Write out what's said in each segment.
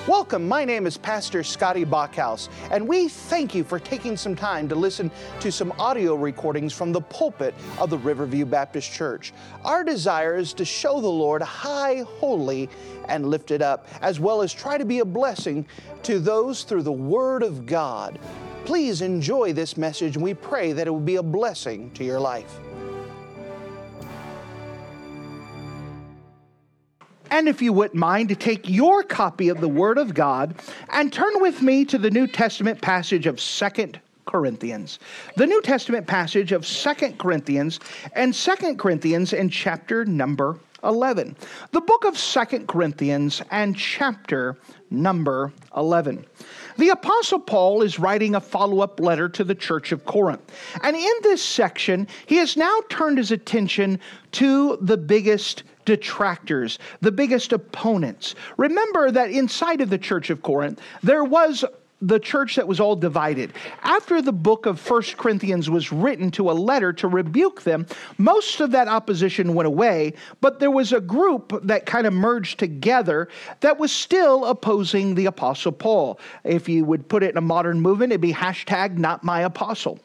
Welcome, my name is Pastor Scotty Bachhaus, and we thank you for taking some time to listen to some audio recordings from the pulpit of the Riverview Baptist Church. Our desire is to show the Lord high, holy, and lifted up, as well as try to be a blessing to those through the Word of God. Please enjoy this message, and we pray that it will be a blessing to your life. And if you wouldn't mind to take your copy of the Word of God and turn with me to the New Testament passage of 2 Corinthians. The New Testament passage of 2 Corinthians and 2 Corinthians in chapter number 11. The book of 2 Corinthians and chapter number 11. The Apostle Paul is writing a follow-up letter to the church of Corinth. And in this section, he has now turned his attention to the biggest detractors, the biggest opponents. Remember that inside of the church of Corinth, there was the church that was all divided. After the book of 1 Corinthians was written to a letter to rebuke them, most of that opposition went away, but there was a group that kind of merged together that was still opposing the Apostle Paul. If you would put it in a modern movement, it'd be #NotMyApostle.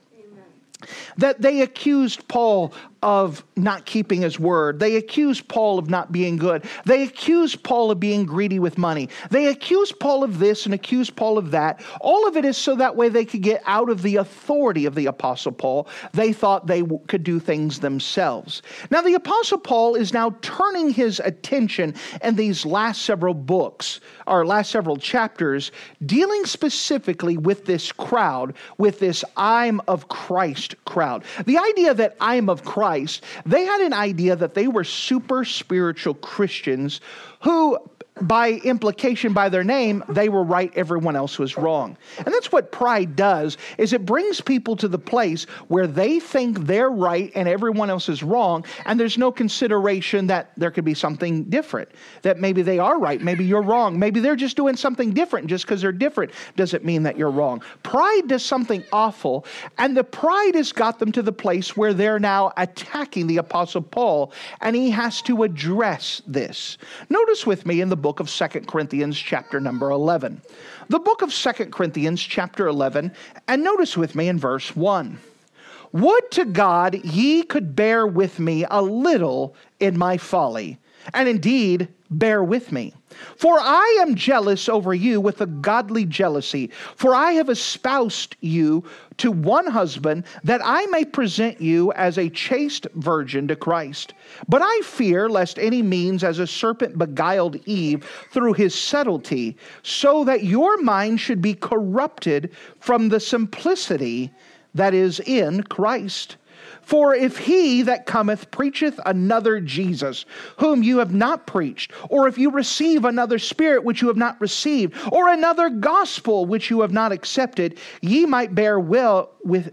That they accused Paul of not keeping his word. They accused Paul of not being good. They accused Paul of being greedy with money. They accused Paul of this and accused Paul of that. All of it is so that way they could get out of the authority of the Apostle Paul. They thought they could do things themselves. Now the Apostle Paul is now turning his attention in these last several books, or last several chapters, dealing specifically with this crowd, with this I'm of Christ crowd. The idea that I'm of Christ, they had an idea that they were super spiritual Christians who, by implication, by their name, they were right, everyone else was wrong. And that's what pride does, is it brings people to the place where they think they're right and everyone else is wrong, and there's no consideration that there could be something different, that maybe they are right, maybe you're wrong, maybe they're just doing something different. Just because they're different doesn't mean that you're wrong. Pride does something awful, and the pride has got them to the place where they're now attacking the Apostle Paul, and he has to address this. Notice with me in the book of 2 Corinthians chapter number 11. The book of 2 Corinthians chapter 11, and notice with me in verse 1. Would to God ye could bear with me a little in my folly, and indeed bear with me. For I am jealous over you with a godly jealousy, for I have espoused you to one husband, that I may present you as a chaste virgin to Christ. But I fear lest any means as a serpent beguiled Eve through his subtlety, so that your mind should be corrupted from the simplicity that is in Christ. For if he that cometh preacheth another Jesus, whom you have not preached, or if you receive another spirit which you have not received, or another gospel which you have not accepted, ye might bear well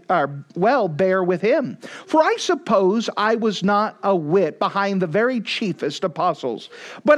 bear with him. For I suppose I was not a whit behind the very chiefest apostles. But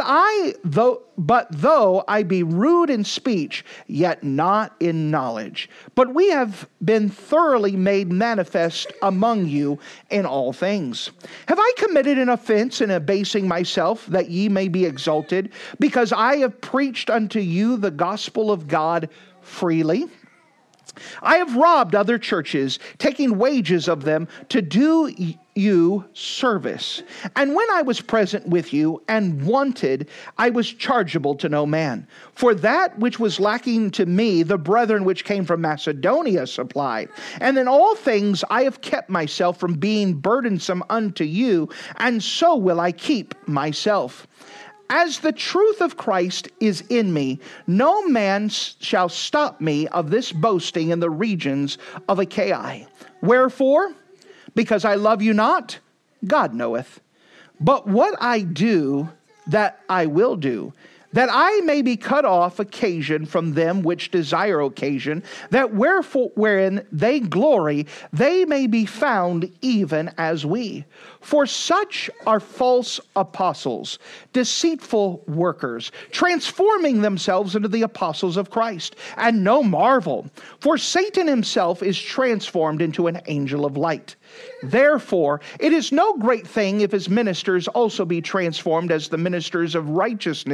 though I be rude in speech, yet not in knowledge. But we have been thoroughly made manifest among you in all things. Have I committed an offense in abasing myself, that ye may be exalted, because I have preached unto you the gospel of God freely? I have robbed other churches, taking wages of them to do you service. And when I was present with you and wanted, I was chargeable to no man. For that which was lacking to me, the brethren which came from Macedonia supplied. And in all things I have kept myself from being burdensome unto you, and so will I keep myself. As the truth of Christ is in me, no man shall stop me of this boasting in the regions of Achaia. Wherefore? Because I love you not, God knoweth. But what I do, that I will do, that I may be cut off occasion from them which desire occasion, that wherein they glory, they may be found even as we. For such are false apostles, deceitful workers, transforming themselves into the apostles of Christ. And no marvel, for Satan himself is transformed into an angel of light. Therefore, it is no great thing if his ministers also be transformed as the ministers of righteousness,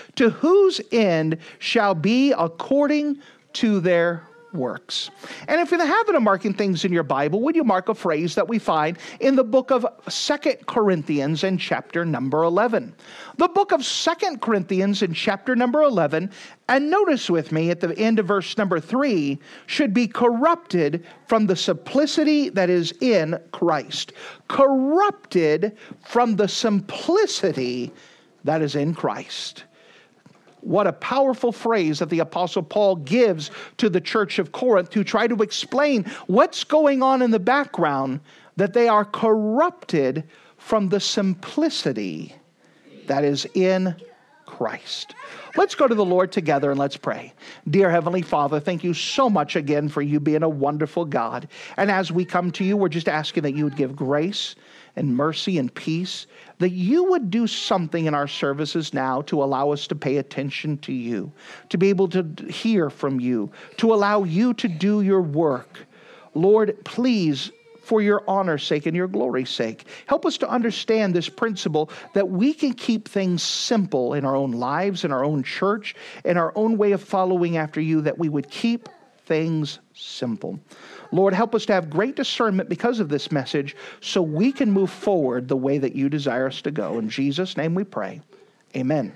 to whose end shall be according to their works. And if you're in the habit of marking things in your Bible, would you mark a phrase that we find in the book of 2 Corinthians in chapter number 11? The book of 2 Corinthians in chapter number 11, and notice with me at the end of verse number 3, should be corrupted from the simplicity that is in Christ. Corrupted from the simplicity that is in Christ. What a powerful phrase that the Apostle Paul gives to the church of Corinth to try to explain what's going on in the background, that they are corrupted from the simplicity that is in Christ. Let's go to the Lord together and let's pray. Dear Heavenly Father, thank you so much again for you being a wonderful God. And as we come to you, we're just asking that you would give grace and mercy and peace, that you would do something in our services now to allow us to pay attention to you, to be able to hear from you, to allow you to do your work. Lord, please, for your honor's sake and your glory's sake, help us to understand this principle that we can keep things simple in our own lives, in our own church, in our own way of following after you, that we would keep things simple. Lord, help us to have great discernment because of this message so we can move forward the way that you desire us to go. In Jesus' name we pray. Amen.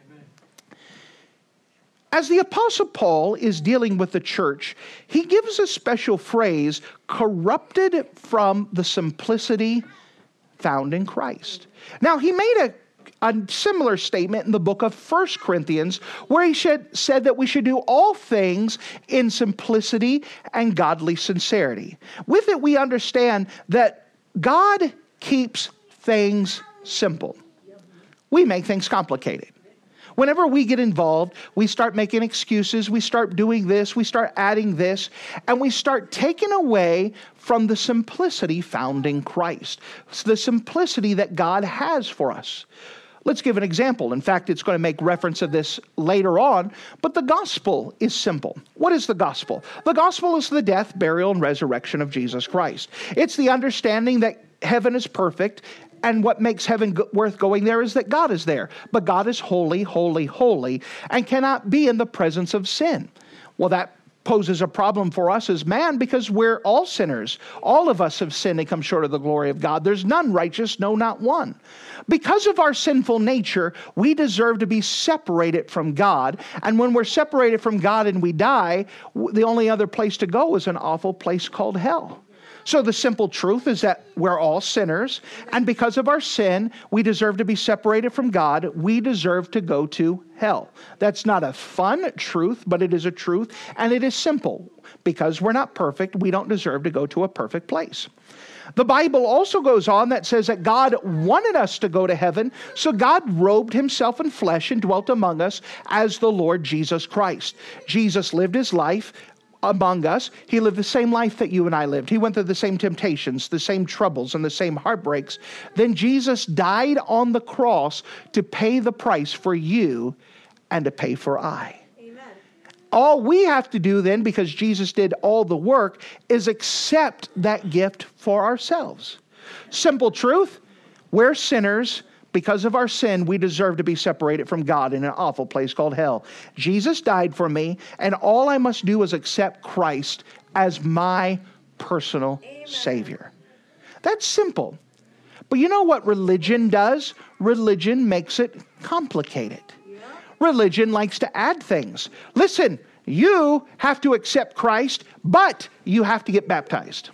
As the Apostle Paul is dealing with the church, he gives a special phrase, corrupted from the simplicity found in Christ. Now, he made a similar statement in the book of 1 Corinthians, where he said that we should do all things in simplicity and godly sincerity. With it, we understand that God keeps things simple. We make things complicated. Whenever we get involved, we start making excuses, we start doing this, we start adding this, and we start taking away from the simplicity found in Christ. It's the simplicity that God has for us. Let's give an example. In fact, it's going to make reference of this later on, but the gospel is simple. What is the gospel? The gospel is the death, burial, and resurrection of Jesus Christ. It's the understanding that heaven is perfect, and what makes heaven worth going there is that God is there. But God is holy, holy, holy, and cannot be in the presence of sin. Well, that poses a problem for us as man because we're all sinners. All of us have sinned and come short of the glory of God. There's none righteous, no, not one. Because of our sinful nature, we deserve to be separated from God. And when we're separated from God and we die, the only other place to go is an awful place called hell. So the simple truth is that we're all sinners, and because of our sin, we deserve to be separated from God. We deserve to go to hell. That's not a fun truth, but it is a truth, and it is simple. Because we're not perfect, we don't deserve to go to a perfect place. The Bible also goes on that says that God wanted us to go to heaven, so God robed himself in flesh and dwelt among us as the Lord Jesus Christ. Jesus lived his life among us. He lived the same life that you and I lived. He went through the same temptations, the same troubles, and the same heartbreaks. Then Jesus died on the cross to pay the price for you and to pay for I. Amen. All we have to do then, because Jesus did all the work, is accept that gift for ourselves. Simple truth, we're sinners. Because of our sin, we deserve to be separated from God in an awful place called hell. Jesus died for me, and all I must do is accept Christ as my personal Savior. That's simple. But you know what religion does? Religion makes it complicated. Religion likes to add things. Listen, you have to accept Christ, but you have to get baptized.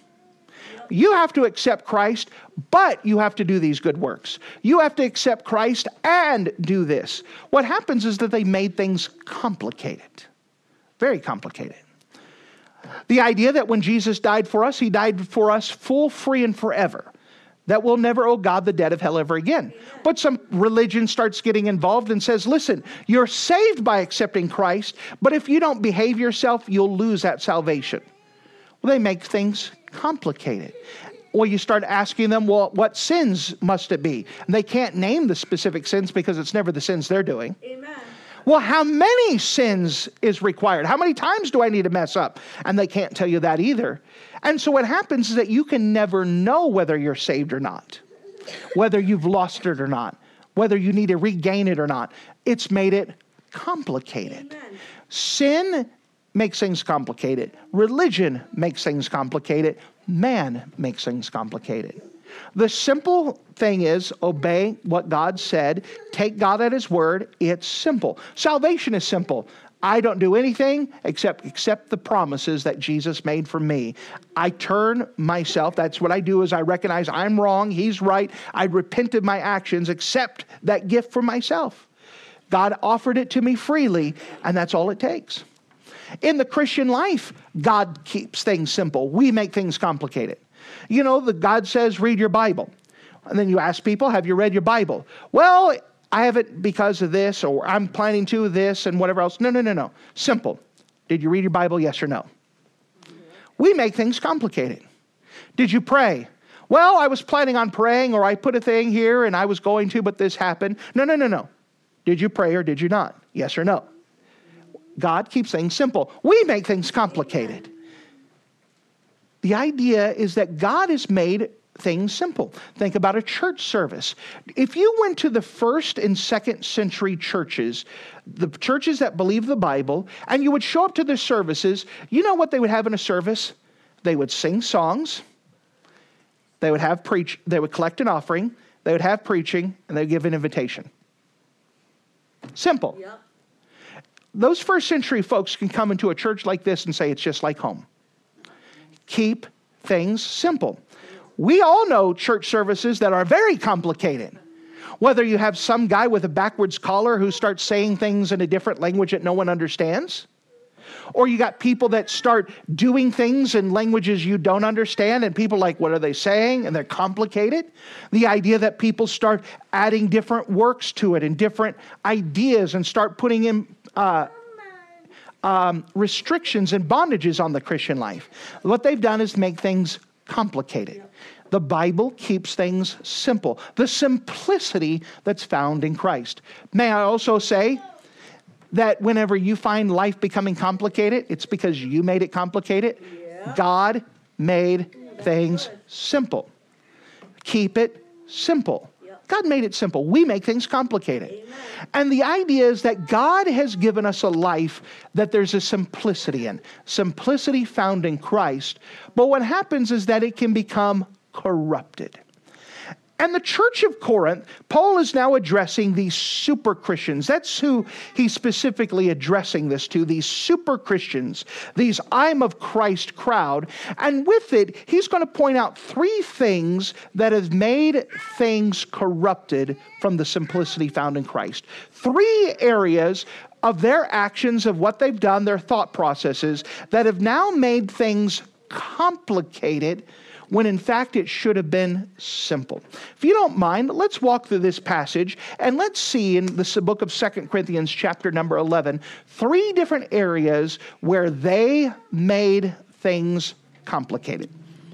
You have to accept Christ, but you have to do these good works. You have to accept Christ and do this. What happens is that they made things complicated. Very complicated. The idea that when Jesus died for us, he died for us full, free, and forever. That we'll never owe God the debt of hell ever again. But some religion starts getting involved and says, listen, you're saved by accepting Christ, but if you don't behave yourself, you'll lose that salvation. Well, they make things complicated. Well, you start asking them, well, what sins must it be? And they can't name the specific sins because it's never the sins they're doing. Amen. Well, how many sins is required? How many times do I need to mess up? And they can't tell you that either. And so what happens is that you can never know whether you're saved or not, whether you've lost it or not, whether you need to regain it or not. It's made it complicated. Amen. Sin makes things complicated. Religion makes things complicated. Man makes things complicated. The simple thing is obey what God said. Take God at His word. It's simple. Salvation is simple. I don't do anything except accept the promises that Jesus made for me. I turn myself. That's what I do is I recognize I'm wrong. He's right. I repent of my actions, accept that gift for myself. God offered it to me freely, and that's all it takes. In the Christian life, God keeps things simple. We make things complicated. You know, God says, read your Bible. And then you ask people, have you read your Bible? Well, I haven't because of this, or I'm planning to this, and whatever else. No. Simple. Did you read your Bible? Yes or no? We make things complicated. Did you pray? Well, I was planning on praying, or I put a thing here, and I was going to, but this happened. No. Did you pray or did you not? Yes or no? God keeps things simple. We make things complicated. The idea is that God has made things simple. Think about a church service. If you went to the 1st and 2nd century churches, the churches that believe the Bible, and you would show up to their services, you know what they would have in a service? They would sing songs. They would they would collect an offering. They would have preaching, and they would give an invitation. Simple. Yep. Those 1st century folks can come into a church like this and say it's just like home. Keep things simple. We all know church services that are very complicated. Whether you have some guy with a backwards collar who starts saying things in a different language that no one understands, or you got people that start doing things in languages you don't understand, and people are like, what are they saying? And they're complicated. The idea that people start adding different works to it and different ideas and start putting in restrictions and bondages on the Christian life. What they've done is make things complicated. The Bible keeps things simple. The simplicity that's found in Christ. May I also say that whenever you find life becoming complicated, it's because you made it complicated. Yeah. God made things simple. Keep it simple. God made it simple. We make things complicated. Amen. And the idea is that God has given us a life that there's a simplicity in. Simplicity found in Christ. But what happens is that it can become corrupted. And the church of Corinth, Paul is now addressing these super Christians. That's who he's specifically addressing this to, these super Christians, these I'm of Christ crowd. And with it, he's going to point out 3 things that have made things corrupted from the simplicity found in Christ. 3 areas of their actions, of what they've done, their thought processes, that have now made things complicated when in fact it should have been simple. If you don't mind, let's walk through this passage and let's see in the book of 2 Corinthians chapter number 11, 3 different areas where they made things complicated.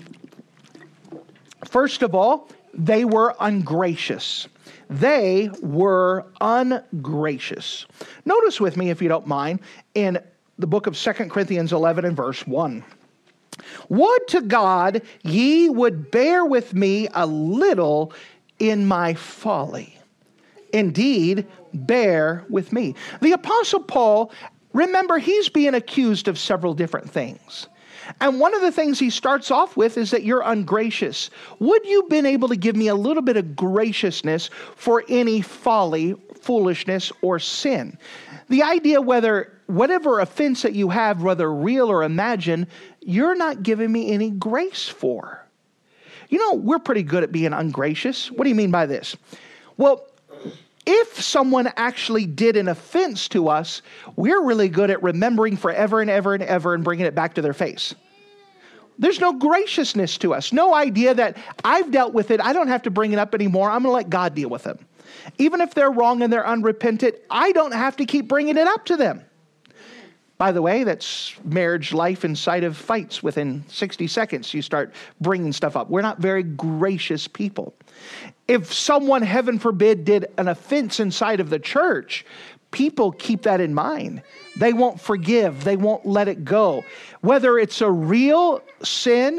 First of all, they were ungracious. They were ungracious. Notice with me, if you don't mind, in the book of 2 Corinthians 11 and verse 1. Would to God ye would bear with me a little in my folly. Indeed, bear with me. The Apostle Paul, remember, he's being accused of several different things. And one of the things he starts off with is that you're ungracious. Would you been able to give me a little bit of graciousness for any folly, foolishness, or sin? The idea whatever offense that you have, whether real or imagined, you're not giving me any grace for. You know, we're pretty good at being ungracious. What do you mean by this? Well, if someone actually did an offense to us, we're really good at remembering forever and ever and ever and bringing it back to their face. There's no graciousness to us. No idea that I've dealt with it. I don't have to bring it up anymore. I'm going to let God deal with them. Even if they're wrong and they're unrepentant, I don't have to keep bringing it up to them. By the way, that's marriage life inside of fights. Within 60 seconds, you start bringing stuff up. We're not very gracious people. If someone, heaven forbid, did an offense inside of the church, people keep that in mind. They won't forgive. They won't let it go. Whether it's a real sin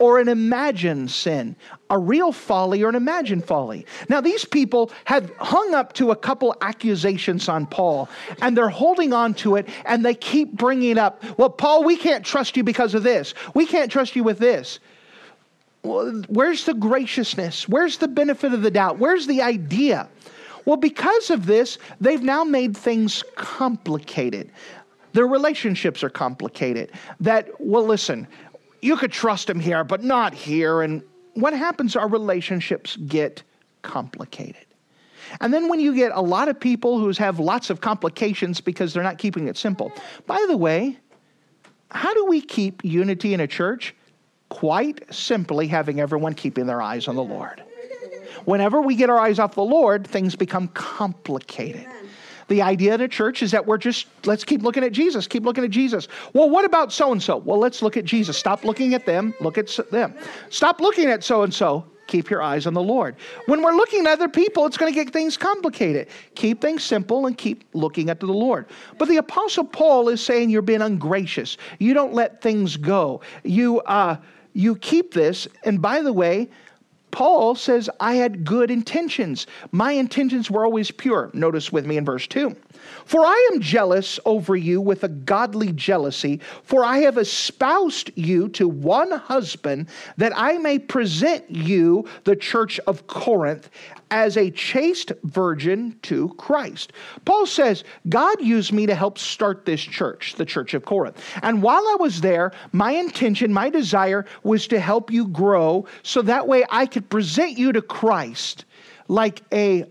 or an imagined sin, a real folly or an imagined folly. Now, these people have hung up to a couple accusations on Paul, and they're holding on to it, and they keep bringing it up. Well, Paul, we can't trust you because of this. We can't trust you with this. Well, where's the graciousness? Where's the benefit of the doubt? Where's the idea? Well, because of this, they've now made things complicated. Their relationships are complicated. Well, listen, you could trust him here, but not here. And what happens? Our relationships get complicated. And then when you get a lot of people who have lots of complications because they're not keeping it simple. By the way, how do we keep unity in a church? Quite simply having everyone keeping their eyes on the Lord. Whenever we get our eyes off the Lord, things become complicated. The idea in a church is that let's keep looking at Jesus, keep looking at Jesus. Well, what about so-and-so? Well, let's look at Jesus. Stop looking at them, look at them. Stop looking at so-and-so, keep your eyes on the Lord. When we're looking at other people, it's going to get things complicated. Keep things simple and keep looking at the Lord. But the Apostle Paul is saying you're being ungracious. You don't let things go. You keep this, and by the way, Paul says, I had good intentions. My intentions were always pure. Notice with me in verse 2. For I am jealous over you with a godly jealousy, for I have espoused you to one husband, that I may present you, the church of Corinth, as a chaste virgin to Christ. Paul says, God used me to help start this church, the church of Corinth. And while I was there, my intention, my desire was to help you grow so that way I could present you to Christ like a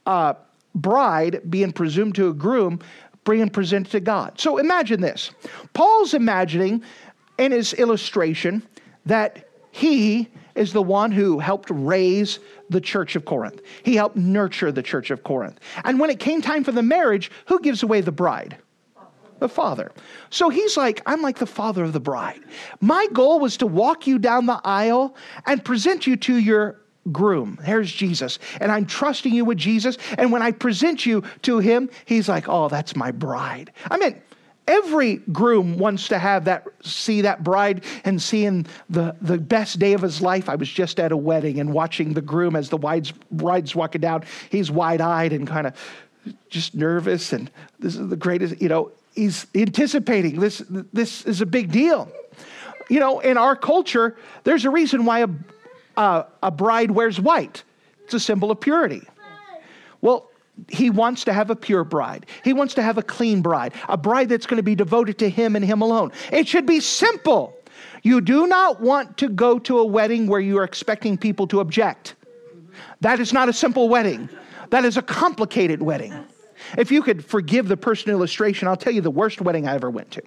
bride being presumed to a groom, being presented to God. So imagine this. Paul's imagining in his illustration that he is the one who helped raise the church of Corinth. He helped nurture the church of Corinth. And when it came time for the marriage, who gives away the bride? The father. So he's like, I'm like the father of the bride. My goal was to walk you down the aisle and present you to your groom. There's Jesus. And I'm trusting you with Jesus. And when I present you to him, he's like, oh, that's my bride. I mean, every groom wants to see that bride and seeing the best day of his life. I was just at a wedding and watching the groom as the bride's walking down. He's wide-eyed and kind of just nervous. And this is the greatest, he's anticipating. This is a big deal. In our culture, there's a reason why a bride wears white. It's a symbol of purity. Well, he wants to have a pure bride. He wants to have a clean bride, a bride that's going to be devoted to him and him alone. It should be simple. You do not want to go to a wedding where you are expecting people to object. That is not a simple wedding. That is a complicated wedding. If you could forgive the personal illustration, I'll tell you the worst wedding I ever went to.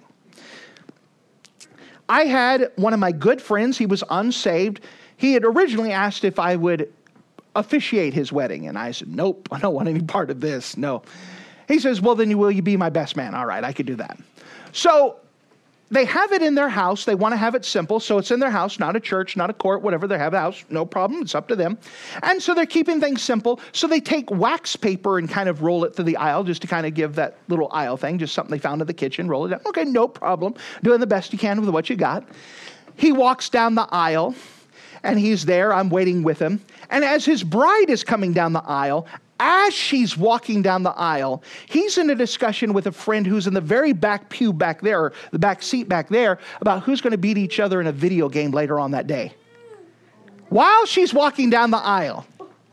I had one of my good friends. He was unsaved. He had originally asked if I would officiate his wedding. And I said, nope, I don't want any part of this. No. He says, well, then will you be my best man? All right, I could do that. So they have it in their house. They want to have it simple. So it's in their house, not a church, not a court, whatever. They have a house. No problem. It's up to them. And so they're keeping things simple. So they take wax paper and kind of roll it through the aisle just to kind of give that little aisle thing, just something they found in the kitchen, roll it down. Okay, no problem. Doing the best you can with what you got. He walks down the aisle. And he's there, I'm waiting with him. And as his bride is coming down the aisle, as she's walking down the aisle, he's in a discussion with a friend who's in the very back pew back there, or the back seat back there, about who's going to beat each other in a video game later on that day. While she's walking down the aisle.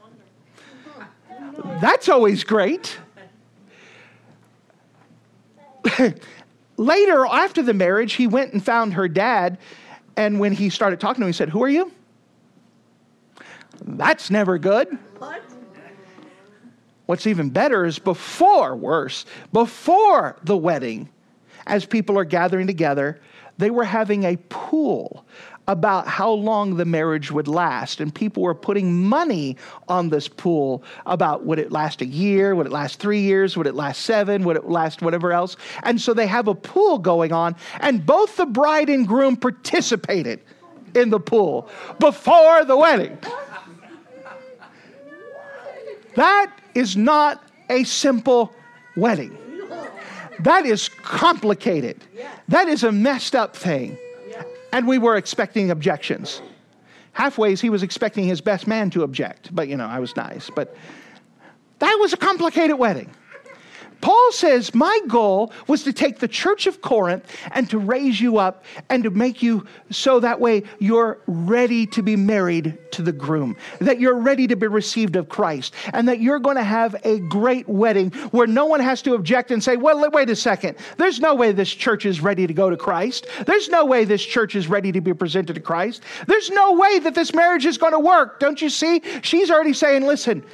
That's always great. Later, after the marriage, he went and found her dad. And when he started talking to him, he said, who are you? That's never good. What's even better is before the wedding, as people are gathering together, they were having a pool about how long the marriage would last. And people were putting money on this pool about would it last a year? Would it last 3 years? Would it last 7? Would it last whatever else? And so they have a pool going on, and both the bride and groom participated in the pool before the wedding. That is not a simple wedding. That is complicated. That is a messed up thing. And we were expecting objections. Halfways, he was expecting his best man to object. But, I was nice. But that was a complicated wedding. Paul says, my goal was to take the church of Corinth and to raise you up and to make you so that way you're ready to be married to the groom, that you're ready to be received of Christ, and that you're going to have a great wedding where no one has to object and say, well, wait a second. There's no way this church is ready to go to Christ. There's no way this church is ready to be presented to Christ. There's no way that this marriage is going to work. Don't you see? She's already saying, listen,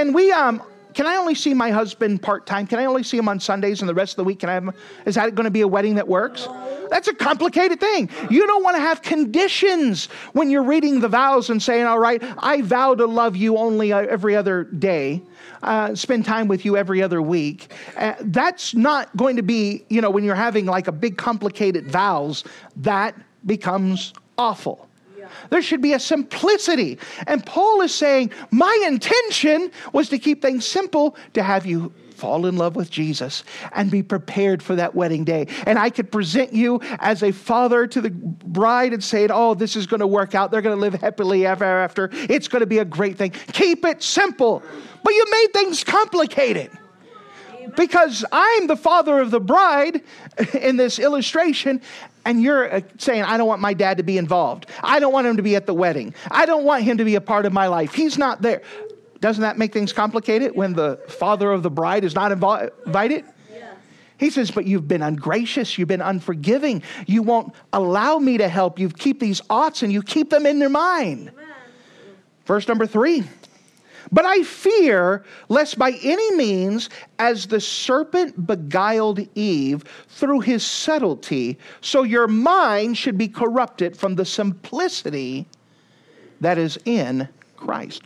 can I only see my husband part-time? Can I only see him on Sundays and the rest of the week? Is that going to be a wedding that works? That's a complicated thing. You don't want to have conditions when you're reading the vows and saying, all right, I vow to love you only every other day, spend time with you every other week. That's not going to be, when you're having like a big complicated vows, that becomes awful. There should be a simplicity. And Paul is saying, my intention was to keep things simple, to have you fall in love with Jesus and be prepared for that wedding day. And I could present you as a father to the bride and say, oh, this is going to work out. They're going to live happily ever after. It's going to be a great thing. Keep it simple. But you made things complicated. Because I'm the father of the bride in this illustration, and you're saying, I don't want my dad to be involved. I don't want him to be at the wedding. I don't want him to be a part of my life. He's not there. Doesn't that make things complicated when the father of the bride is not invited? Yeah. He says, but you've been ungracious. You've been unforgiving. You won't allow me to help. You keep these oughts and you keep them in your mind. Amen. Verse number 3. But I fear lest by any means, as the serpent beguiled Eve through his subtlety, so your mind should be corrupted from the simplicity that is in Christ.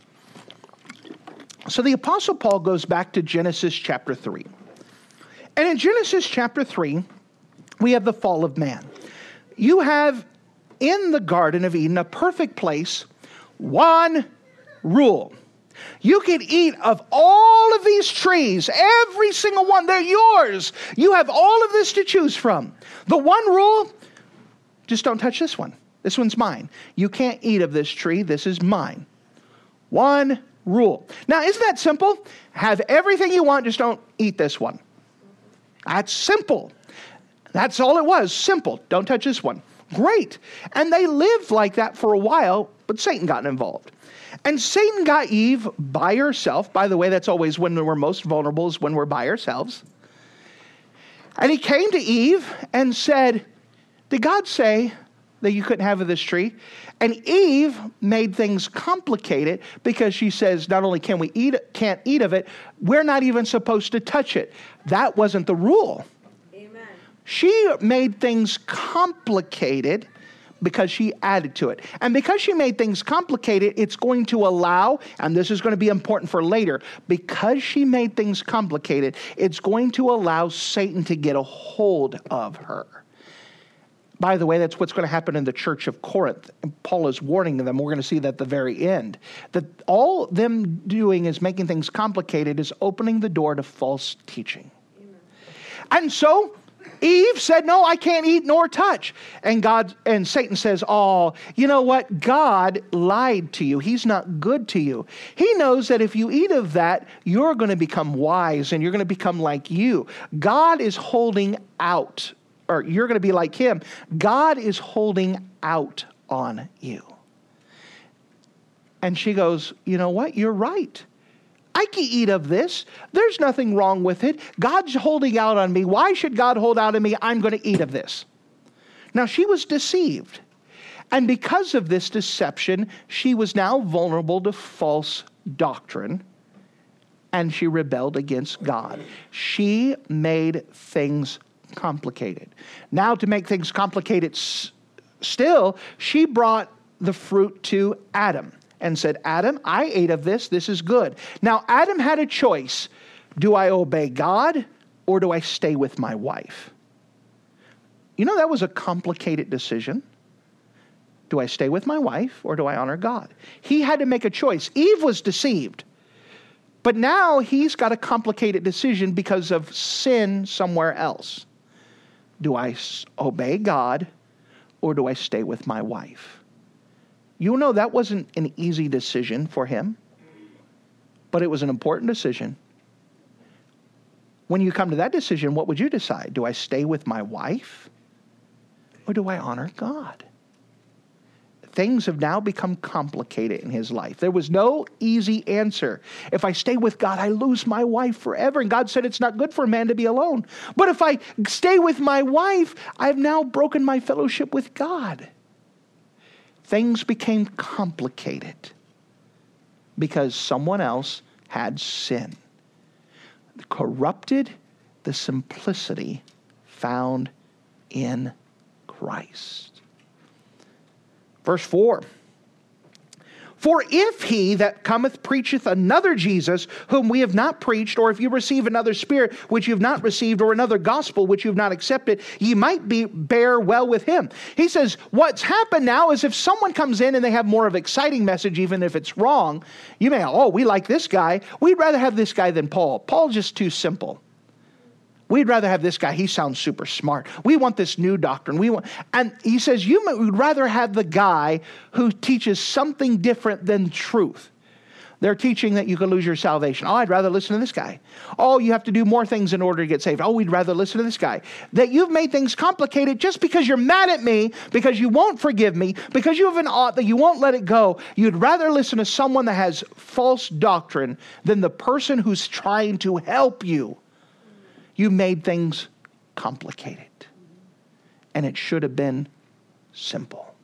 So the Apostle Paul goes back to Genesis chapter 3. And in Genesis chapter 3, we have the fall of man. You have in the Garden of Eden a perfect place, one rule. You can eat of all of these trees, every single one. They're yours. You have all of this to choose from. The one rule, just don't touch this one. This one's mine. You can't eat of this tree. This is mine. One rule. Now, isn't that simple? Have everything you want, just don't eat this one. That's simple. That's all it was. Simple. Don't touch this one. Great. And they lived like that for a while, but Satan got involved. And Satan got Eve by herself. By the way, that's always when we're most vulnerable, is when we're by ourselves. And he came to Eve and said, did God say that you couldn't have of this tree? And Eve made things complicated because she says, not only can't eat of it, we're not even supposed to touch it. That wasn't the rule. Amen. She made things complicated because she added to it. And because she made things complicated, it's going to allow, and this is going to be important for later, because she made things complicated, it's going to allow Satan to get a hold of her. By the way, that's what's going to happen in the church of Corinth. And Paul is warning them. We're going to see that at the very end. That all them doing is making things complicated is opening the door to false teaching. Amen. And so Eve said, no, I can't eat nor touch. And Satan says, oh, you know what? God lied to you. He's not good to you. He knows that if you eat of that, you're going to become wise and you're going to become like you. God is holding out, or you're going to be like him. God is holding out on you. And she goes, you know what? You're right. I can eat of this. There's nothing wrong with it. God's holding out on me. Why should God hold out on me? I'm going to eat of this. Now, she was deceived. And because of this deception, she was now vulnerable to false doctrine. And she rebelled against God. She made things complicated. Now, to make things complicated still, she brought the fruit to Adam. And said, Adam, I ate of this. This is good. Now, Adam had a choice. Do I obey God or do I stay with my wife? You know, that was a complicated decision. Do I stay with my wife or do I honor God? He had to make a choice. Eve was deceived. But now he's got a complicated decision because of sin somewhere else. Do I obey God or do I stay with my wife? You know that wasn't an easy decision for him, but it was an important decision. When you come to that decision, what would you decide? Do I stay with my wife or do I honor God? Things have now become complicated in his life. There was no easy answer. If I stay with God, I lose my wife forever. And God said it's not good for a man to be alone. But if I stay with my wife, I've now broken my fellowship with God. Things became complicated because someone else had sin. Corrupted the simplicity found in Christ. Verse 4. For if he that cometh preacheth another Jesus, whom we have not preached, or if you receive another spirit which you have not received, or another gospel which you have not accepted, ye might bear well with him. He says, what's happened now is if someone comes in and they have more of an exciting message, even if it's wrong, you may, we like this guy. We'd rather have this guy than Paul. Paul's just too simple. We'd rather have this guy. He sounds super smart. We want this new doctrine. And he says, would rather have the guy who teaches something different than truth. They're teaching that you can lose your salvation. I'd rather listen to this guy. You have to do more things in order to get saved. We'd rather listen to this guy. That you've made things complicated just because you're mad at me, because you won't forgive me, because you have an ought that you won't let it go. You'd rather listen to someone that has false doctrine than the person who's trying to help you. You made things complicated. And it should have been simple.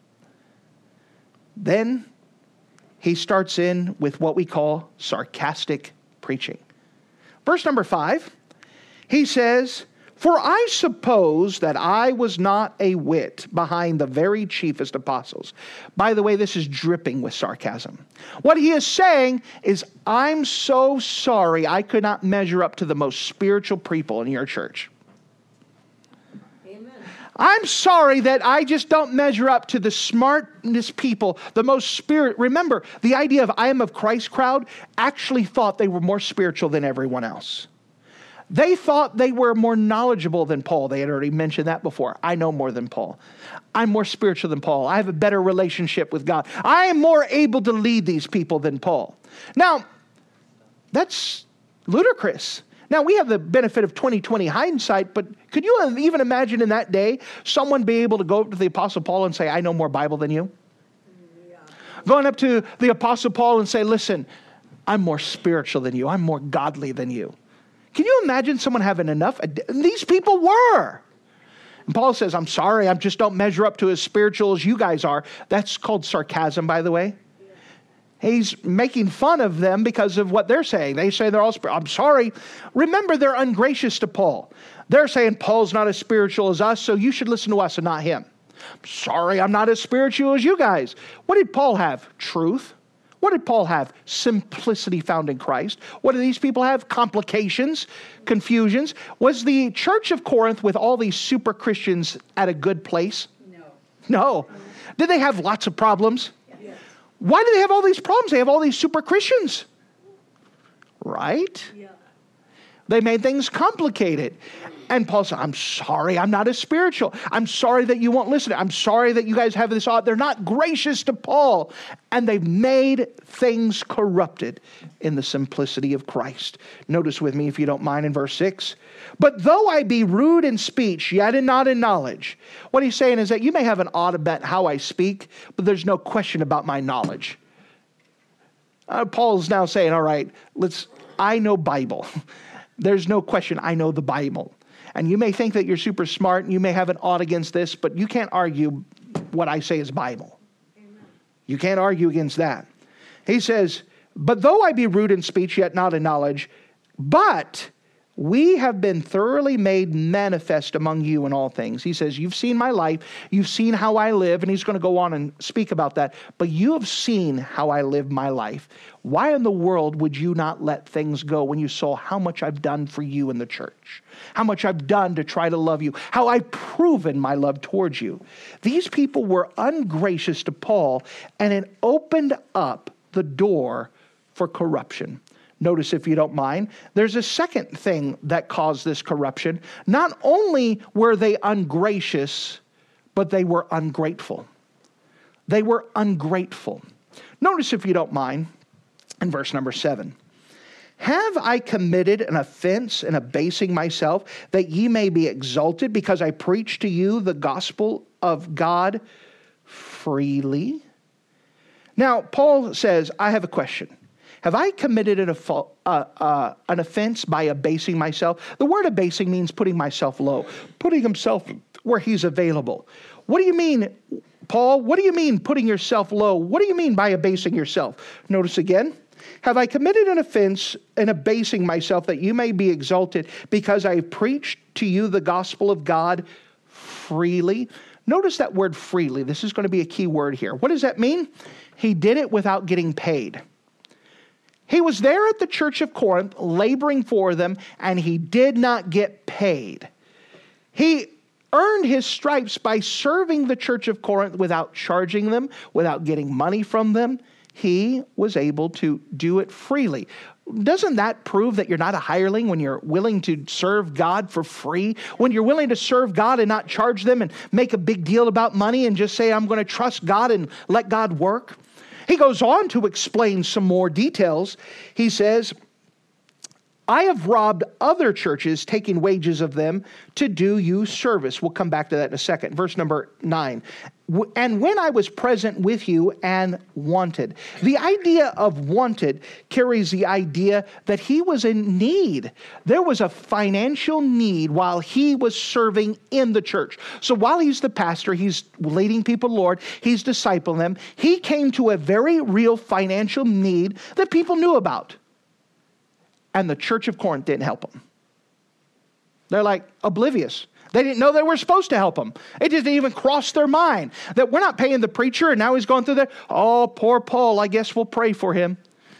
Then he starts in with what we call sarcastic preaching. Verse number 5, he says, for I suppose that I was not a whit behind the very chiefest apostles. By the way, this is dripping with sarcasm. What he is saying is, I'm so sorry I could not measure up to the most spiritual people in your church. Amen. I'm sorry that I just don't measure up to the smartest people, the most spirit. Remember, the idea of I am of Christ crowd actually thought they were more spiritual than everyone else. They thought they were more knowledgeable than Paul. They had already mentioned that before. I know more than Paul. I'm more spiritual than Paul. I have a better relationship with God. I am more able to lead these people than Paul. Now, that's ludicrous. Now, we have the benefit of 20/20 hindsight, but could you even imagine in that day someone be able to go up to the Apostle Paul and say, I know more Bible than you? Yeah. Going up to the Apostle Paul and say, listen, I'm more spiritual than you. I'm more godly than you. Can you imagine someone having enough? These people were. And Paul says, I'm sorry, I just don't measure up to as spiritual as you guys are. That's called sarcasm, by the way. Yeah. He's making fun of them because of what they're saying. They say they're all spiritual. I'm sorry. Remember, they're ungracious to Paul. They're saying Paul's not as spiritual as us, so you should listen to us and not him. I'm sorry, I'm not as spiritual as you guys. What did Paul have? Truth. What did Paul have? Simplicity found in Christ. What do these people have? Complications, confusions. Was the church of Corinth with all these super Christians at a good place? No. Did they have lots of problems? Yes. Why do they have all these problems? They have all these super Christians. Right? Yeah. They made things complicated. And Paul said, I'm sorry, I'm not as spiritual. I'm sorry that you won't listen. I'm sorry that you guys have this odd. They're not gracious to Paul. And they've made things corrupted in the simplicity of Christ. Notice with me, if you don't mind, in verse 6. But though I be rude in speech, yet not in knowledge. What he's saying is that you may have an odd about how I speak, but there's no question about my knowledge. Paul's now saying, all right, I know Bible. There's no question I know the Bible. And you may think that you're super smart and you may have an ought against this, but you can't argue what I say is Bible. Amen. You can't argue against that. He says, but though I be rude in speech, yet not in knowledge, but we have been thoroughly made manifest among you in all things. He says, you've seen my life. You've seen how I live. And he's going to go on and speak about that. But you have seen how I live my life. Why in the world would you not let things go when you saw how much I've done for you in the church? How much I've done to try to love you? How I've proven my love towards you? These people were ungracious to Paul, and it opened up the door for corruption. Notice, if you don't mind, there's a second thing that caused this corruption. Not only were they ungracious, but they were ungrateful. They were ungrateful. Notice, if you don't mind, in verse number 7. Have I committed an offense in abasing myself, that ye may be exalted, because I preach to you the gospel of God freely? Now, Paul says, I have a question. Have I committed an offense by abasing myself? The word abasing means putting myself low, putting himself where he's available. What do you mean, Paul? What do you mean putting yourself low? What do you mean by abasing yourself? Notice again. Have I committed an offense in abasing myself, that you may be exalted, because I preached to you the gospel of God freely? Notice that word freely. This is going to be a key word here. What does that mean? He did it without getting paid. He was there at the church of Corinth, laboring for them, and he did not get paid. He earned his stripes by serving the church of Corinth without charging them, without getting money from them. He was able to do it freely. Doesn't that prove that you're not a hireling when you're willing to serve God for free? When you're willing to serve God and not charge them and make a big deal about money and just say, I'm going to trust God and let God work? He goes on to explain some more details. He says, I have robbed other churches, taking wages of them to do you service. We'll come back to that in a second. Verse number 9. And when I was present with you and wanted. The idea of wanted carries the idea that he was in need. There was a financial need while he was serving in the church. So while he's the pastor, he's leading people to the Lord, he's discipling them. He came to a very real financial need that people knew about. And the church of Corinth didn't help him. They're like oblivious. They didn't know they were supposed to help him. It didn't even cross their mind that we're not paying the preacher and now he's going through there. Oh, poor Paul, I guess we'll pray for him.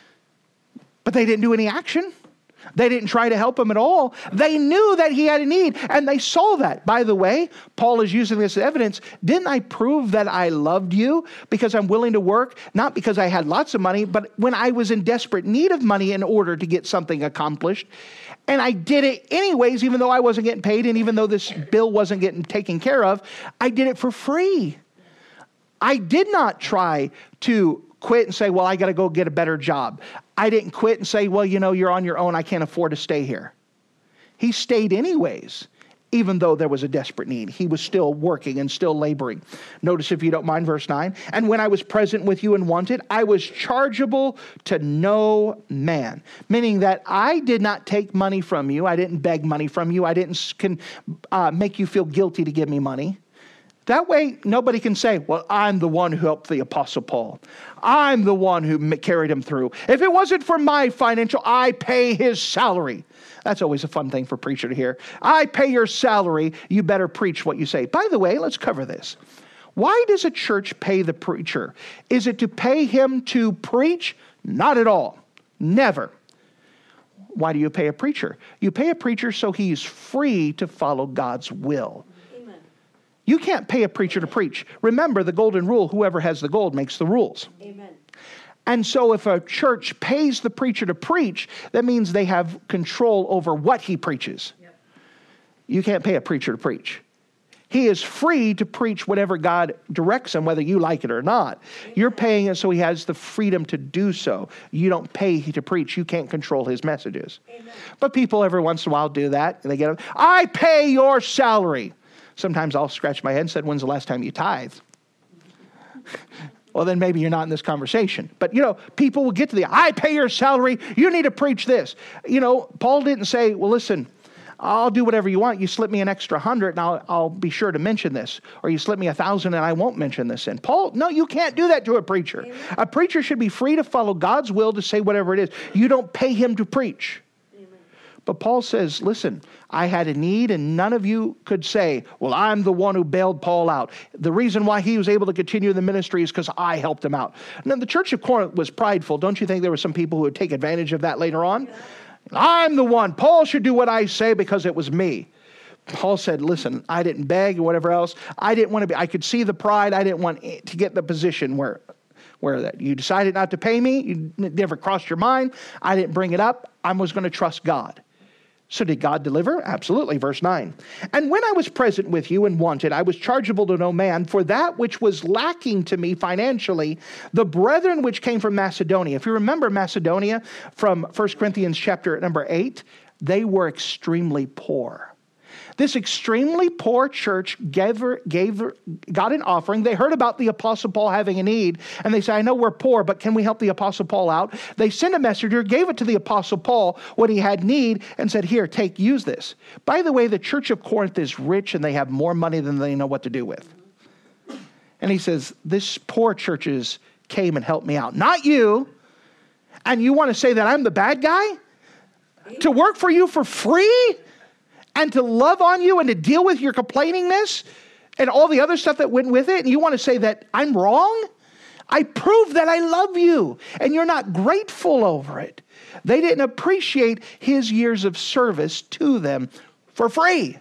But they didn't do any action. They didn't try to help him at all. They knew that he had a need, and they saw that. By the way, Paul is using this as evidence. Didn't I prove that I loved you because I'm willing to work? Not because I had lots of money, but when I was in desperate need of money in order to get something accomplished. And I did it anyways, even though I wasn't getting paid, and even though this bill wasn't getting taken care of, I did it for free. I did not try to quit and say, well, I got to go get a better job. I didn't quit and say, well, you're on your own. I can't afford to stay here. He stayed anyways, even though there was a desperate need. He was still working and still laboring. Notice, if you don't mind, verse 9. And when I was present with you and wanted, I was chargeable to no man. Meaning that I did not take money from you. I didn't beg money from you. I didn't make you feel guilty to give me money. That way, nobody can say, well, I'm the one who helped the Apostle Paul. I'm the one who carried him through. If it wasn't for my financial, I pay his salary. That's always a fun thing for a preacher to hear. I pay your salary. You better preach what you say. By the way, let's cover this. Why does a church pay the preacher? Is it to pay him to preach? Not at all. Never. Why do you pay a preacher? You pay a preacher so he's free to follow God's will. You can't pay a preacher to preach. Remember the golden rule, whoever has the gold makes the rules. Amen. And so if a church pays the preacher to preach, that means they have control over what he preaches. Yep. You can't pay a preacher to preach. He is free to preach whatever God directs him, whether you like it or not. Amen. You're paying him so he has the freedom to do so. You don't pay to preach. You can't control his messages. Amen. But people every once in a while do that. And they get, I pay your salary. Sometimes I'll scratch my head and say, when's the last time you tithed? Well, then maybe you're not in this conversation. But, people will get to I pay your salary. You need to preach this. Paul didn't say, well, listen, I'll do whatever you want. You slip me an extra 100 and I'll be sure to mention this. Or you slip me 1,000 and I won't mention this. And Paul, no, you can't do that to a preacher. Amen. A preacher should be free to follow God's will to say whatever it is. You don't pay him to preach. But Paul says, listen, I had a need and none of you could say, well, I'm the one who bailed Paul out. The reason why he was able to continue the ministry is because I helped him out. Now, the church of Corinth was prideful. Don't you think there were some people who would take advantage of that later on? Yeah. I'm the one. Paul should do what I say because it was me. Paul said, listen, I didn't beg or whatever else. I didn't want to be, I could see the pride. I didn't want to get the position where that you decided not to pay me. It never crossed your mind. I didn't bring it up. I was going to trust God. So did God deliver? Absolutely. Verse 9. And when I was present with you and wanted, I was chargeable to no man for that which was lacking to me financially, the brethren which came from Macedonia. If you remember Macedonia from 1 Corinthians chapter number 8, they were extremely poor. This extremely poor church got an offering. They heard about the Apostle Paul having a need, and they said, I know we're poor, but can we help the Apostle Paul out? They sent a messenger, gave it to the Apostle Paul when he had need, and said, here, use this. By the way, the church of Corinth is rich, and they have more money than they know what to do with. And he says, this poor churches came and helped me out. Not you. And you want to say that I'm the bad guy? To work for you for free? And to love on you and to deal with your complainingness and all the other stuff that went with it, and you want to say that I'm wrong? I proved that I love you, and you're not grateful over it. They didn't appreciate his years of service to them for free.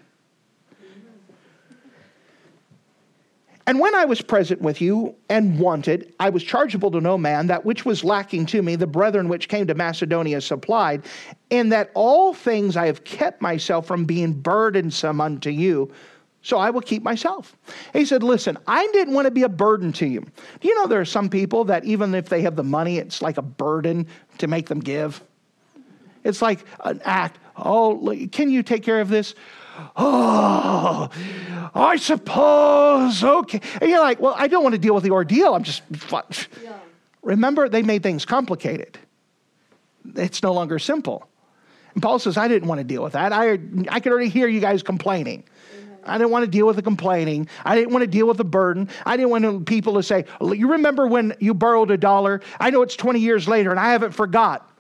And when I was present with you and wanted, I was chargeable to no man, that which was lacking to me, the brethren which came to Macedonia supplied, in that all things I have kept myself from being burdensome unto you, so I will keep myself. He said, listen, I didn't want to be a burden to you. Do you know there are some people that even if they have the money, it's like a burden to make them give? It's like an act. Oh, can you take care of this? Oh, I suppose. Okay. And you're like, well, I don't want to deal with the ordeal. I'm just... Yeah. Remember, they made things complicated. It's no longer simple. And Paul says, I didn't want to deal with that. I could already hear you guys complaining. I didn't want to deal with the complaining. I didn't want to deal with the burden. I didn't want people to say, you remember when you borrowed $1? I know it's 20 years later and I haven't forgot.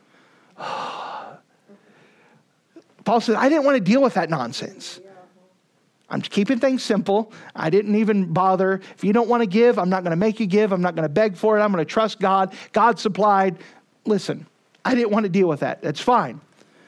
Paul says, I didn't want to deal with that nonsense. I'm keeping things simple. I didn't even bother. If you don't want to give, I'm not going to make you give. I'm not going to beg for it. I'm going to trust God. God supplied. Listen, I didn't want to deal with that. That's fine.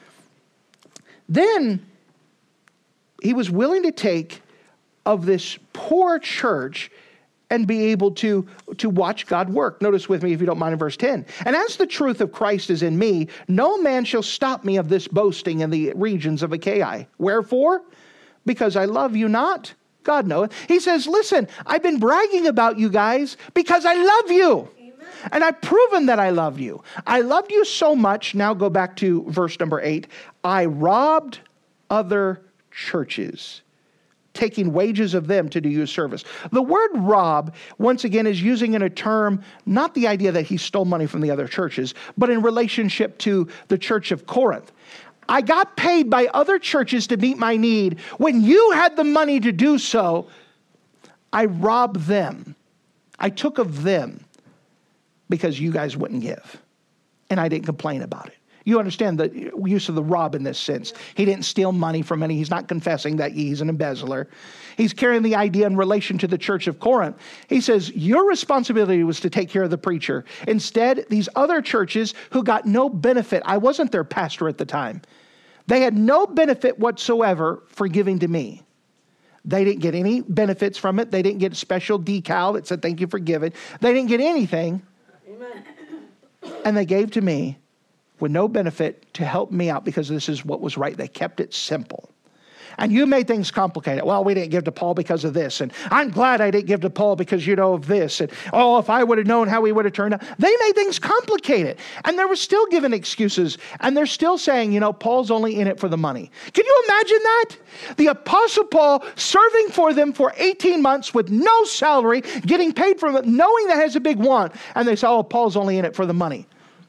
Then he was willing to take of this poor church and be able to watch God work. Notice with me, if you don't mind, in verse 10. And as the truth of Christ is in me, no man shall stop me of this boasting in the regions of Achaia. Wherefore? Because I love you not. God knoweth. He says, listen, I've been bragging about you guys because I love you. Amen. And I've proven that I love you. I loved you so much. Now go back to verse number 8. I robbed other churches, taking wages of them to do you service. The word rob, once again, is using in a term, not the idea that he stole money from the other churches, but in relationship to the church of Corinth. I got paid by other churches to meet my need. When you had the money to do so, I robbed them. I took of them because you guys wouldn't give. And I didn't complain about it. You understand the use of the rob in this sense. He didn't steal money from any. He's not confessing that he's an embezzler. He's carrying the idea in relation to the church of Corinth. He says, your responsibility was to take care of the preacher. Instead, these other churches who got no benefit, I wasn't their pastor at the time. They had no benefit whatsoever for giving to me. They didn't get any benefits from it. They didn't get a special decal that said, thank you for giving. They didn't get anything. Amen. And they gave to me with no benefit to help me out because this is what was right. They kept it simple. And you made things complicated. Well, we didn't give to Paul because of this. And I'm glad I didn't give to Paul because, of this. And, if I would have known how he would have turned out. They made things complicated. And they were still giving excuses. And they're still saying, Paul's only in it for the money. Can you imagine that? The Apostle Paul serving for them for 18 months with no salary, getting paid from it, knowing that has a big want. And they say, Paul's only in it for the money.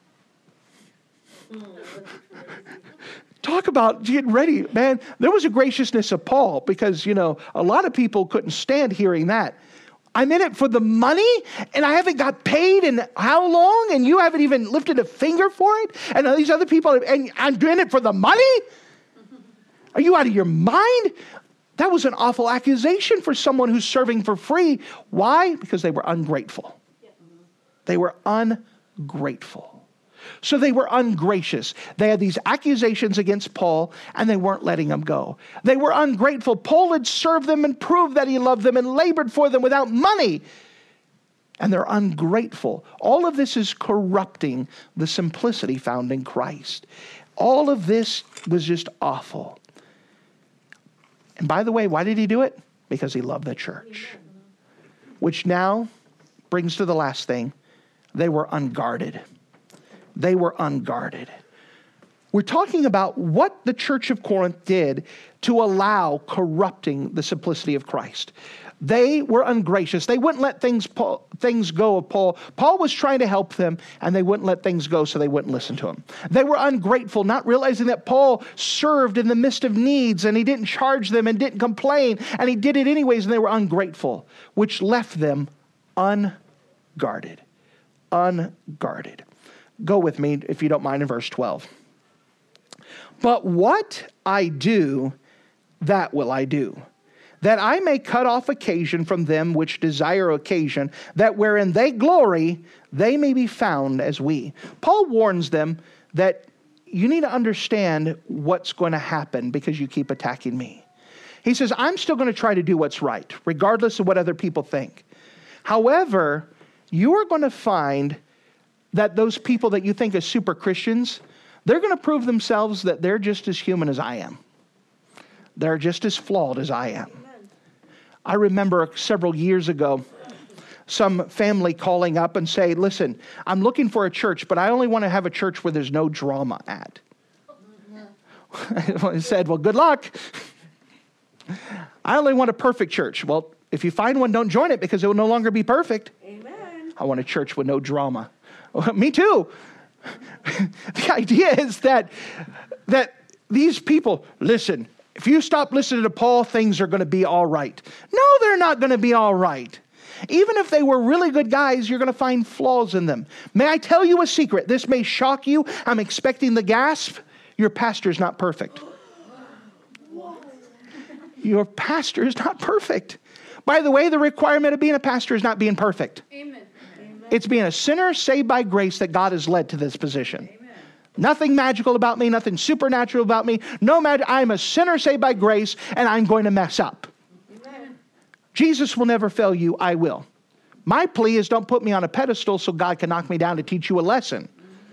Talk about getting ready, man. There was a graciousness of Paul because, a lot of people couldn't stand hearing that. I'm in it for the money and I haven't got paid in how long and you haven't even lifted a finger for it? And these other people, and I'm doing it for the money? Are you out of your mind? That was an awful accusation for someone who's serving for free. Why? Because they were ungrateful. They were ungrateful. So they were ungracious. They had these accusations against Paul, and they weren't letting him go. They were ungrateful. Paul had served them and proved that he loved them and labored for them without money. And they're ungrateful. All of this is corrupting the simplicity found in Christ. All of this was just awful. And by the way, why did he do it? Because he loved the church. Which now brings to the last thing. They were unguarded. They were unguarded. We're talking about what the church of Corinth did to allow corrupting the simplicity of Christ. They were ungracious. They wouldn't let things go of Paul. Paul was trying to help them, and they wouldn't let things go, so they wouldn't listen to him. They were ungrateful, not realizing that Paul served in the midst of needs, and he didn't charge them and didn't complain, and he did it anyways, and they were ungrateful, which left them unguarded. Unguarded. Go with me, if you don't mind, in verse 12. But what I do, that will I do, that I may cut off occasion from them which desire occasion, that wherein they glory, they may be found as we. Paul warns them that you need to understand what's going to happen because you keep attacking me. He says, I'm still going to try to do what's right, regardless of what other people think. However, you are going to find that those people that you think are super Christians, they're going to prove themselves that they're just as human as I am. They're just as flawed as I am. I remember several years ago, some family calling up and say, listen, I'm looking for a church, but I only want to have a church where there's no drama at. I said, well, good luck. I only want a perfect church. Well, if you find one, don't join it because it will no longer be perfect. Amen. I want a church with no drama. Me too. The idea is that these people, listen, if you stop listening to Paul, things are going to be all right. No, they're not going to be all right. Even if they were really good guys, you're going to find flaws in them. May I tell you a secret? This may shock you. I'm expecting the gasp. Your pastor is not perfect. Your pastor is not perfect. By the way, the requirement of being a pastor is not being perfect. Amen. It's being a sinner saved by grace that God has led to this position. Amen. Nothing magical about me, nothing supernatural about me. No matter, I'm a sinner saved by grace, and I'm going to mess up. Amen. Jesus will never fail you, I will. My plea is don't put me on a pedestal so God can knock me down to teach you a lesson.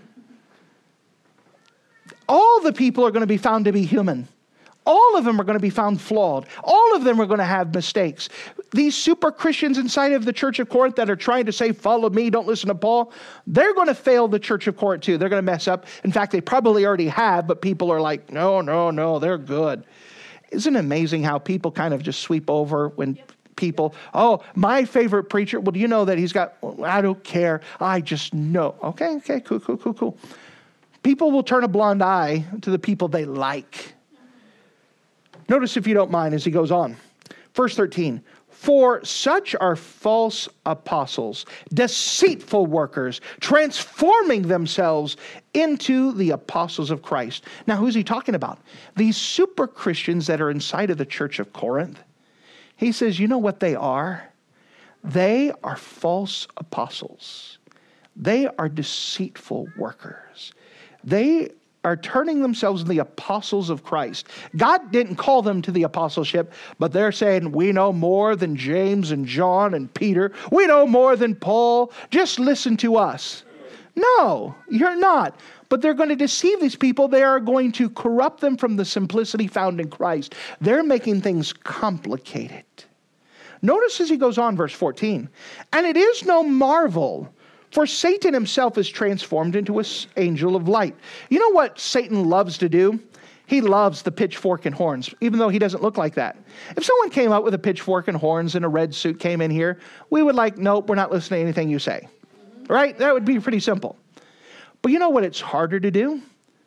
All the people are going to be found to be human. All of them are going to be found flawed. All of them are going to have mistakes. These super Christians inside of the Church of Corinth that are trying to say, follow me, don't listen to Paul, they're going to fail the Church of Corinth too. They're going to mess up. In fact, they probably already have, but people are like, no, they're good. Isn't it amazing how people kind of just sweep over when people, oh, my favorite preacher, well, do you know that he's got, I don't care, I just know. Okay, cool. People will turn a blind eye to the people they like. Notice, if you don't mind, as he goes on. Verse 13, for such are false apostles, deceitful workers, transforming themselves into the apostles of Christ. Now, who's he talking about? These super Christians that are inside of the Church of Corinth. He says, you know what they are? They are false apostles. They are deceitful workers. They are turning themselves into the apostles of Christ. God didn't call them to the apostleship, but they're saying, we know more than James and John and Peter. We know more than Paul. Just listen to us. No, you're not. But they're going to deceive these people. They are going to corrupt them from the simplicity found in Christ. They're making things complicated. Notice as he goes on, verse 14, and it is no marvel, for Satan himself is transformed into an angel of light. You know what Satan loves to do? He loves the pitchfork and horns, even though he doesn't look like that. If someone came out with a pitchfork and horns and a red suit came in here, we would like, nope, we're not listening to anything you say. Right? That would be pretty simple. But you know what it's harder to do?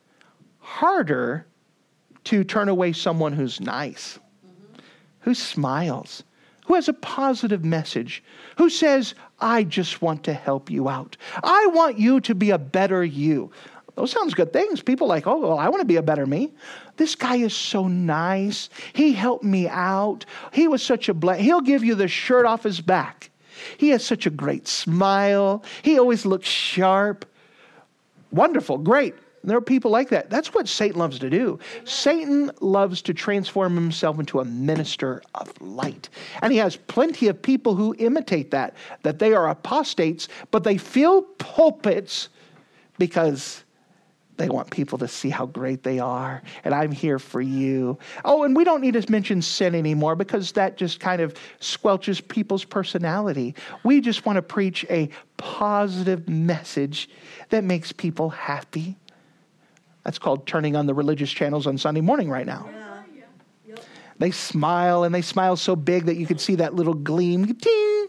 Harder to turn away someone who's nice, who smiles, who has a positive message, who says, I just want to help you out. I want you to be a better you. Those sounds good things. People are like, oh, well, I want to be a better me. This guy is so nice. He helped me out. He was such a blessing. He'll give you the shirt off his back. He has such a great smile. He always looks sharp. Wonderful, great. There are people like that. That's what Satan loves to do. Amen. Satan loves to transform himself into a minister of light. And he has plenty of people who imitate that they are apostates, but they fill pulpits because They want people to see how great they are, and I'm here for you. Oh, and we don't need to mention sin anymore because that just kind of squelches people's personality. We just want to preach a positive message that makes people happy. That's called turning on the religious channels on Sunday morning right now. Yeah. Yep. They smile, and they smile so big that you can see that little gleam. Ting!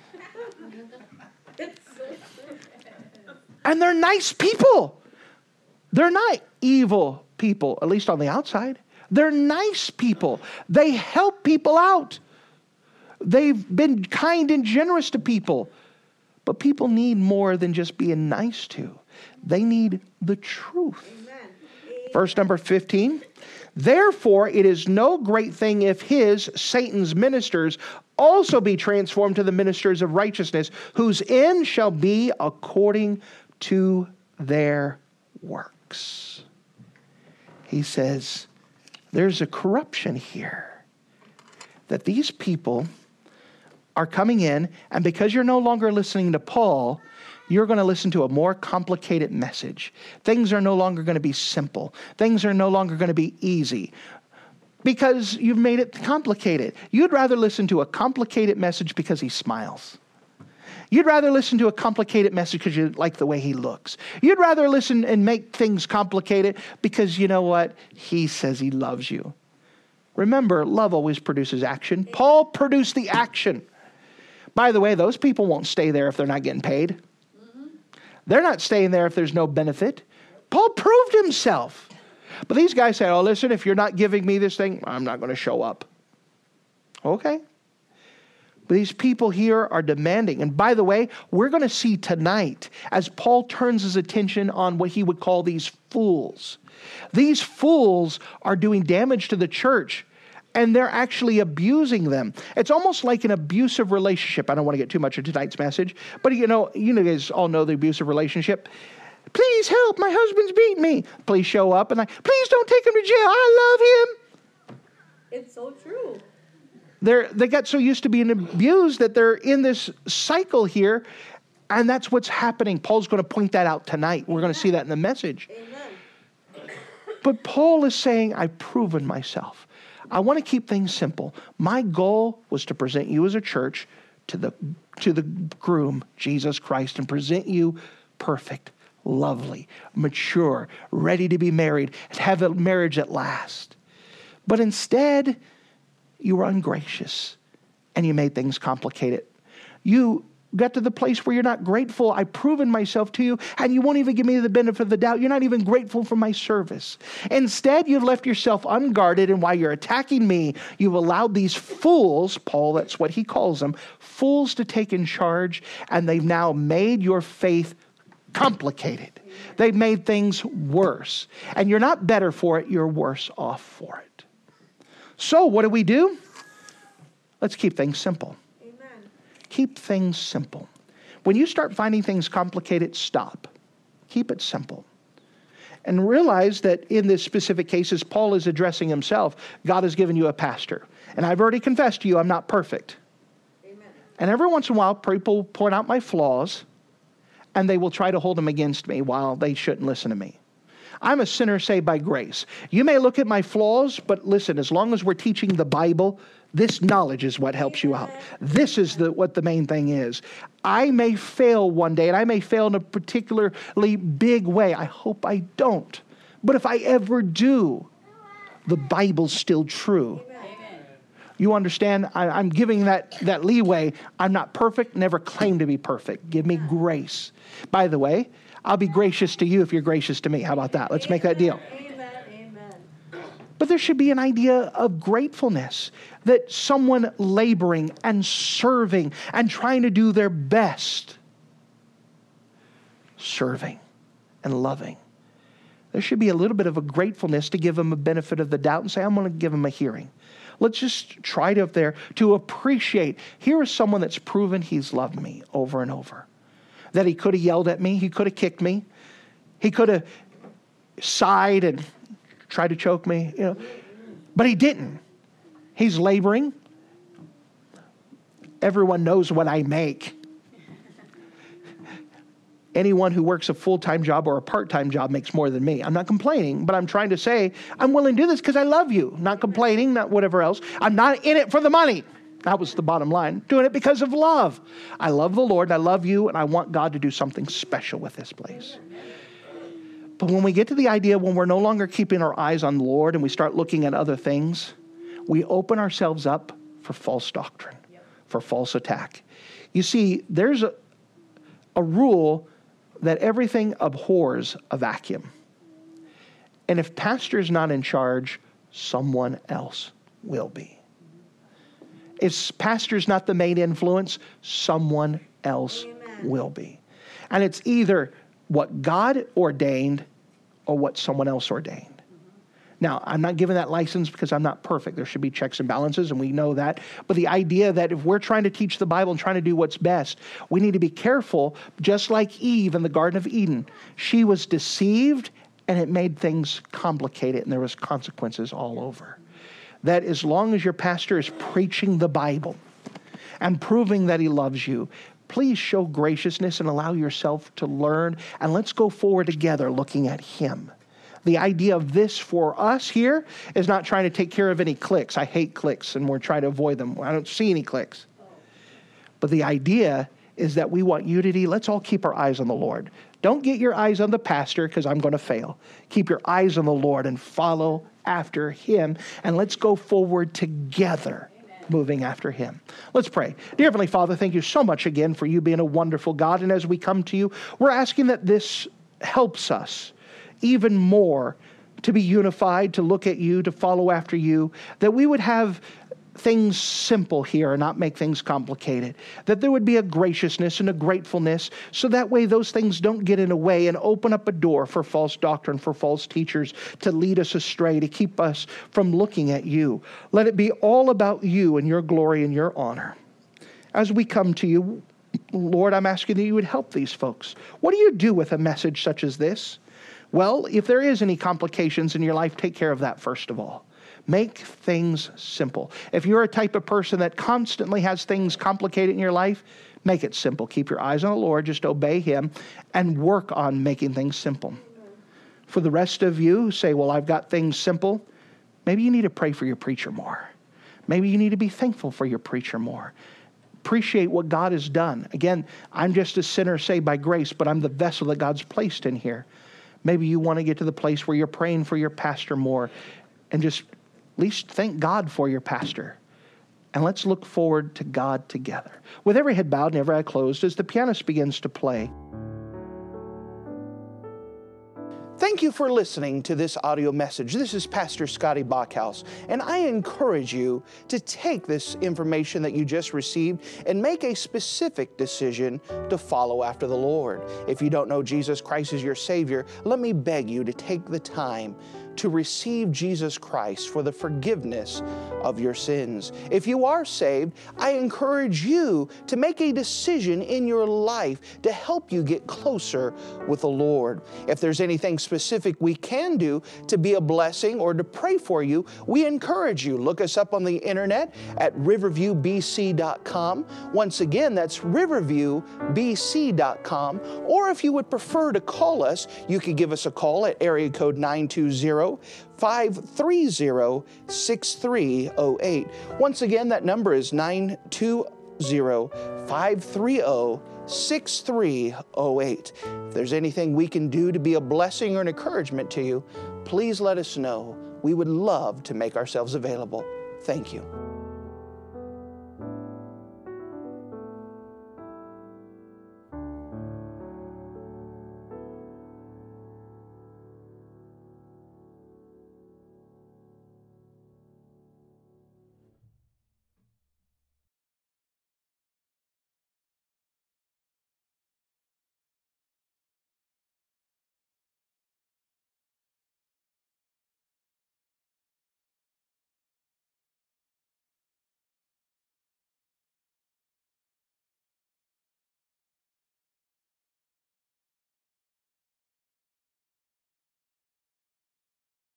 And they're nice people. They're not evil people, at least on the outside. They're nice people. They help people out. They've been kind and generous to people. But people need more than just being nice to. They need the truth. Amen. Verse number 15. Therefore, it is no great thing if Satan's ministers, also be transformed to the ministers of righteousness, whose end shall be according to their works. He says, there's a corruption here. That these people are coming in, and because you're no longer listening to Paul, you're going to listen to a more complicated message. Things are no longer going to be simple. Things are no longer going to be easy because you've made it complicated. You'd rather listen to a complicated message because he smiles. You'd rather listen to a complicated message because you like the way he looks. You'd rather listen and make things complicated because you know what? He says he loves you. Remember, love always produces action. Paul produced the action. By the way, those people won't stay there if they're not getting paid. They're not staying there if there's no benefit. Paul proved himself. But these guys say, oh, listen, if you're not giving me this thing, I'm not going to show up. Okay. But these people here are demanding. And by the way, we're going to see tonight as Paul turns his attention on what he would call these fools. These fools are doing damage to the church, and they're actually abusing them. It's almost like an abusive relationship. I don't want to get too much of tonight's message, but you guys all know the abusive relationship. Please help, my husband's beating me. Please show up, and please don't take him to jail. I love him. It's so true. They got so used to being abused that they're in this cycle here, and that's what's happening. Paul's going to point that out tonight. We're going to see that in the message. Amen. But Paul is saying, I've proven myself. I want to keep things simple. My goal was to present you as a church to the groom, Jesus Christ, and present you perfect, lovely, mature, ready to be married, and have a marriage that lasts. But instead, you were ungracious, and you made things complicated. You got to the place where you're not grateful. I've proven myself to you, and you won't even give me the benefit of the doubt. You're not even grateful for my service. Instead, you've left yourself unguarded, and while you're attacking me, you've allowed these fools, Paul, that's what he calls them, fools to take in charge, and they've now made your faith complicated. They've made things worse. And you're not better for it, you're worse off for it. So what do? Let's keep things simple. Amen. Keep things simple. When you start finding things complicated, stop. Keep it simple. And realize that in this specific case, as Paul is addressing himself, God has given you a pastor. And I've already confessed to you, I'm not perfect. Amen. And every once in a while, people point out my flaws, and they will try to hold them against me while they shouldn't listen to me. I'm a sinner saved by grace. You may look at my flaws, but listen, as long as we're teaching the Bible, this knowledge is what helps you out. This is what the main thing is. I may fail one day, and I may fail in a particularly big way. I hope I don't. But if I ever do, the Bible's still true. Amen. You understand? I'm giving that leeway. I'm not perfect, never claim to be perfect. Give me grace. By the way, I'll be gracious to you if you're gracious to me. How about that? Let's make that deal. Amen. But there should be an idea of gratefulness, that someone laboring and serving and trying to do their best, serving and loving. There should be a little bit of a gratefulness to give them a benefit of the doubt and say, I'm going to give them a hearing. Let's just try to appreciate. Here is someone that's proven he's loved me over and over. That he could have yelled at me. He could have kicked me. He could have sighed and tried to choke me. But he didn't. He's laboring. Everyone knows what I make. Anyone who works a full-time job or a part-time job makes more than me. I'm not complaining, but I'm trying to say I'm willing to do this because I love you. Not complaining, not whatever else. I'm not in it for the money. That was the bottom line. Doing it because of love. I love the Lord, I love you, and I want God to do something special with this place. But when we get to the idea when we're no longer keeping our eyes on the Lord and we start looking at other things, we open ourselves up for false doctrine, for false attack. You see, there's a rule that everything abhors a vacuum. And if pastor's not in charge, someone else will be. If pastor's not the main influence, someone else will be. And it's either what God ordained or what someone else ordained. Now, I'm not giving that license because I'm not perfect. There should be checks and balances, and we know that. But the idea that if we're trying to teach the Bible and trying to do what's best, we need to be careful, just like Eve in the Garden of Eden. She was deceived, and it made things complicated, and there was consequences all over. That as long as your pastor is preaching the Bible and proving that he loves you, please show graciousness and allow yourself to learn, and let's go forward together looking at him. The idea of this for us here is not trying to take care of any cliques. I hate cliques, and we're trying to avoid them. I don't see any cliques. But the idea is that we want unity. Let's all keep our eyes on the Lord. Don't get your eyes on the pastor because I'm going to fail. Keep your eyes on the Lord and follow after him. And let's go forward together, moving after him. Let's pray. Dear Heavenly Father, thank you so much again for you being a wonderful God. And as we come to you, we're asking that this helps us even more to be unified, to look at you, to follow after you, that we would have things simple here and not make things complicated, that there would be a graciousness and a gratefulness, so that way those things don't get in the way and open up a door for false doctrine, for false teachers to lead us astray, to keep us from looking at you. Let it be all about you and your glory and your honor. As we come to you, Lord, I'm asking that you would help these folks. What do you do with a message such as this? Well, if there is any complications in your life, take care of that first of all. Make things simple. If you're a type of person that constantly has things complicated in your life, make it simple. Keep your eyes on the Lord, just obey him, and work on making things simple. For the rest of you who say, well, I've got things simple, maybe you need to pray for your preacher more. Maybe you need to be thankful for your preacher more. Appreciate what God has done. Again, I'm just a sinner saved by grace, but I'm the vessel that God's placed in here. Maybe you want to get to the place where you're praying for your pastor more and just at least thank God for your pastor. And let's look forward to God together. With every head bowed and every eye closed, as the pianist begins to play. Thank you for listening to this audio message. This is Pastor Scotty Bachhaus, and I encourage you to take this information that you just received and make a specific decision to follow after the Lord. If you don't know Jesus Christ as your Savior, let me beg you to take the time to receive Jesus Christ for the forgiveness of your sins. If you are saved, I encourage you to make a decision in your life to help you get closer with the Lord. If there's anything specific we can do to be a blessing or to pray for you, we encourage you. Look us up on the internet at riverviewbc.com. Once again, that's riverviewbc.com. Or if you would prefer to call us, you could give us a call at area code 920-530-6308. Once again, that number is 920-530-6308. If there's anything we can do to be a blessing or an encouragement to you, please let us know. We would love to make ourselves available. Thank you.